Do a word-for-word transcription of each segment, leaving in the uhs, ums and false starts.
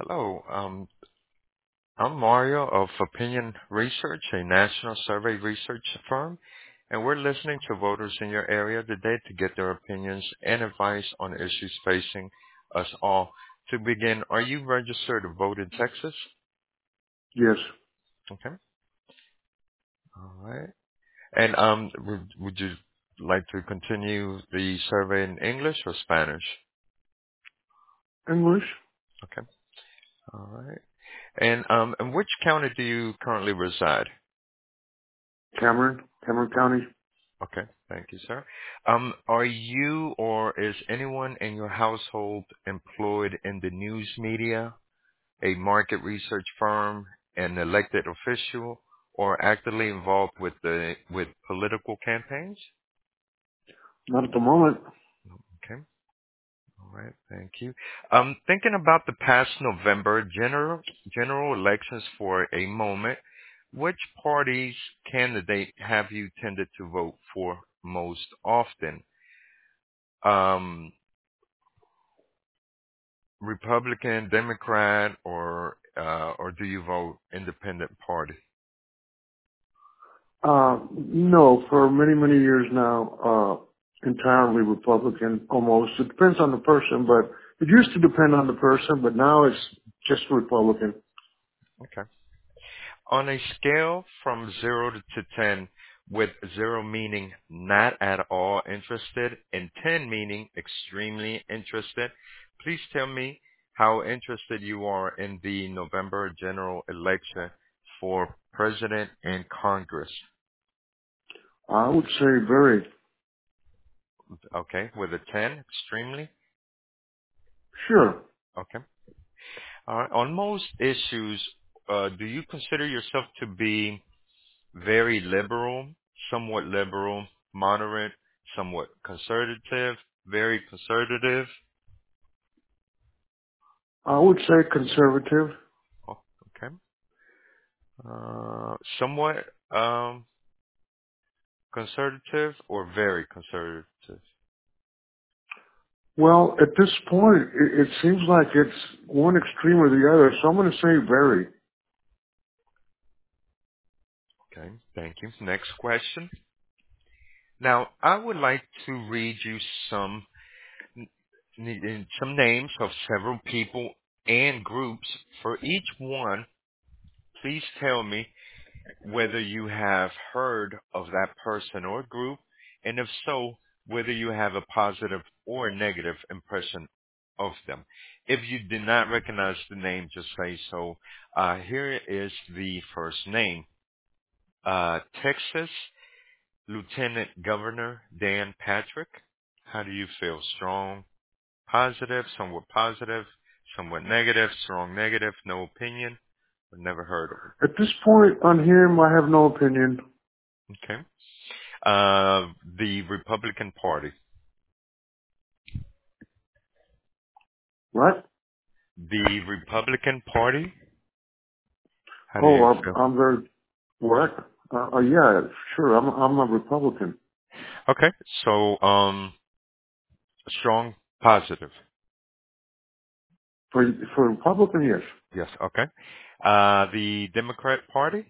Hello, um, I'm Mario of Opinion Research, a national survey research firm, and we're listening to voters in your area today to get their opinions and advice on issues facing us all. To begin, are you registered to vote in Texas? Yes. Okay, all right. And um, would, would you like to continue the survey in English or Spanish? English? Okay, all right. And um, in which county do you currently reside? Cameron? Cameron County? Okay. Thank you, sir. Um, are you or is anyone in your household employed in the news media, a market research firm, an elected official, or actively involved with the with political campaigns? Not at the moment. Okay. All right. Thank you. Um, thinking about the past November general general elections for a moment, which party's candidate have you tended to vote for most often? Um, Republican, Democrat, or uh, or do you vote Independent Party? Uh, no, for many, many years now, uh, entirely Republican, almost. It depends on the person, but it used to depend on the person, but now it's just Republican. Okay. On a scale from zero to to ten, with zero meaning not at all interested and ten meaning extremely interested, please tell me how interested you are in the November general election for president and Congress. I would say very. Okay, with a ten, extremely. Sure. Okay. All right. On most issues, uh, do you consider yourself to be very liberal, somewhat liberal, moderate, somewhat conservative, very conservative? I would say conservative. Oh, okay. Uh, somewhat um, conservative or very conservative? Well, at this point, it, it seems like it's one extreme or the other, so I'm going to say very. Okay. Thank you. Next question. Now, I would like to read you some n- some names of several people and groups. For each one, please tell me whether you have heard of that person or group, and if so, whether you have a positive or negative impression of them. If you did not recognize the name, just say so. Uh, here is the first name. Uh, Texas Lieutenant Governor Dan Patrick. How do you feel? Strong, positive, somewhat positive, somewhat negative, strong negative, no opinion, or never heard of At this point on him, I have no opinion. him. Okay. Uh, the Republican Party. What? The Republican Party. How do Oh, you I'm, feel? I'm very What? Uh, uh, yeah, sure. I'm I'm a Republican. Okay. So, um, strong, positive. For for Republican, yes. Yes. Okay. Uh, the Democrat Party.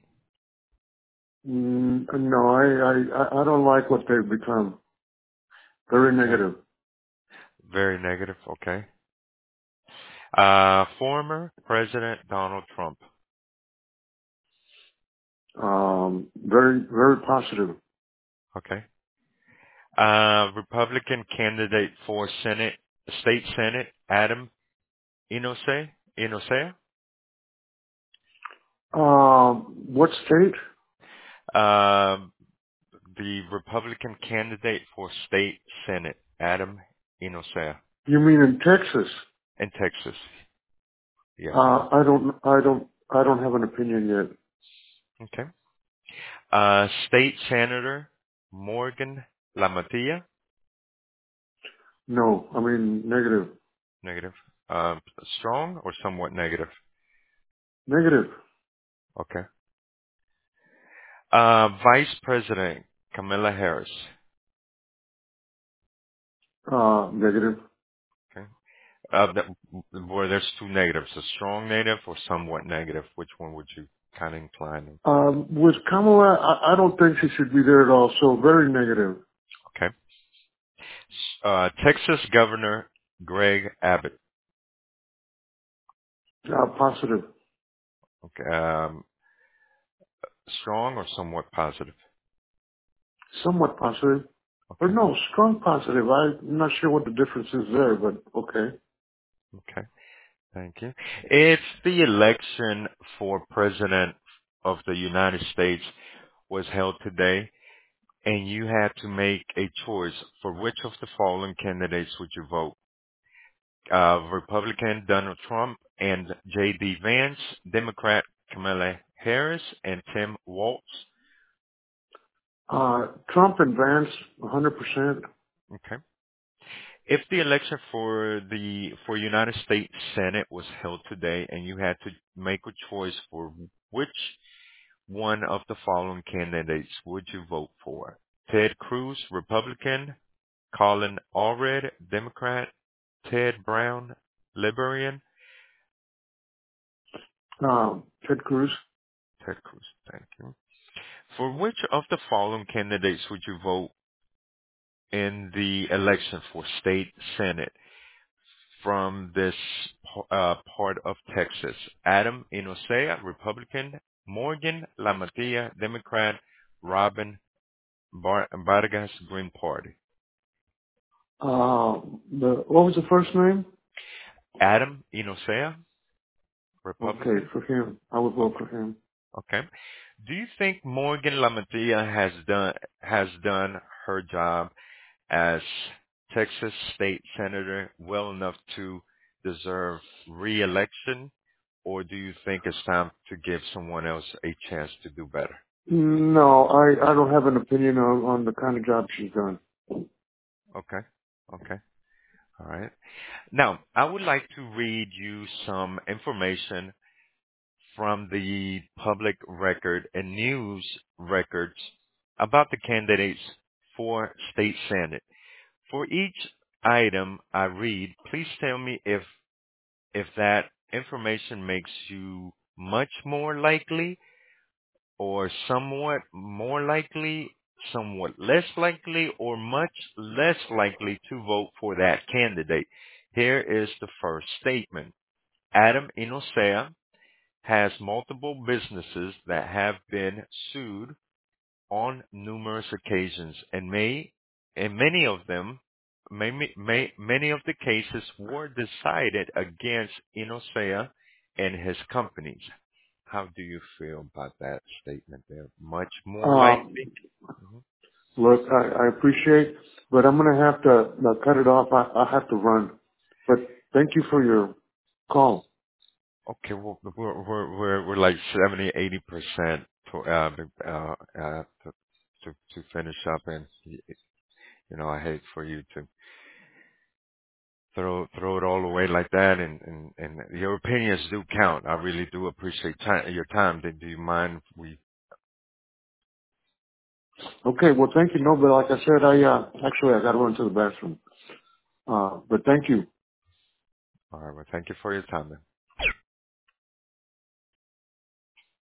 Mm, no, I, I I I don't like what they've become. Very Okay. negative. Very negative. Okay. Uh, former President Donald Trump. Um, very very positive. Okay. Uh, Republican candidate for Senate, State Senate, Adam Inose, Inosea. Um, what state? Um, the Republican candidate for State Senate, Adam Inosea, You mean in Texas? in Texas. Yes. Uh, I don't I don't I don't have an opinion yet. Okay. Uh, State Senator Morgan Lamatia, No, I mean negative. negative. Um, strong or somewhat negative. Negative. Okay. Uh, Vice President Kamala Harris. Uh, negative. Okay. Uh, that, where there's two negatives, a strong negative or somewhat negative. Which one would you kind of incline to? Um, with Kamala, I, I don't think she should be there at all. So very negative. Okay. Uh, Texas Governor Greg Abbott. Uh, positive. Okay. Um, strong or somewhat positive? Somewhat positive. Or Okay. no, strong positive. I'm not sure what the difference is there, but okay. Okay. Thank you. If the election for president of the United States was held today and you had to make a choice, for which of the following candidates would you vote? Uh, Republican Donald Trump and J D. Vance, Democrat Kamala Harris, and Tim Walz. Uh, Trump and Vance, one hundred percent. Okay. If the election for the for United States Senate was held today and you had to make a choice for which one of the following candidates would you vote for? Ted Cruz, Republican, Colin Allred, Democrat, Ted Brown, Libertarian. Um, Ted Cruz. Ted Cruz, thank you. For which of the following candidates would you vote in the election for state senate from this uh, part of Texas? Adam Inosea, Republican, Morgan Lamatilla, Democrat, Robin Bar- Vargas, Green Party. Uh, the, what was the first name? Adam Inosea, Okay, Republican. for him. I would vote Okay. for him. Okay. Do you think Morgan Lamatilla has done has done her job as Texas state senator well enough to deserve re-election, or do you think it's time to give someone else a chance to do better? No, I, I don't have an opinion on, on the kind of job she's done. Okay. Okay. All right. Now, I would like to read you some information from the public record and news records about the candidates for state senate. For each item I read, please tell me if if that information makes you much more likely or somewhat more likely, somewhat less likely, or much less likely to vote for that candidate. Here is the first statement. Adam Inosea has multiple businesses that have been sued on numerous occasions, and may and many of them may, may, many of the cases were decided against Inosea and his companies. How do you feel about that statement there? Much more Uh, likely? Mhm. look, I, I appreciate, but I'm going to have to uh, cut it off. I, I have to run. But thank you for your call. Okay, well, we're we're we're we're like seventy, eighty percent to uh, uh, uh to, to to finish up, and you know I hate for you to throw throw it all away like that, and and and your opinions do count. I really do appreciate time, your time. Do do you mind if we? Okay, well, thank you. No, but like I said, I, uh, actually, I got to run to the bathroom. Uh, but thank you. All right. Well, thank you for your time, then.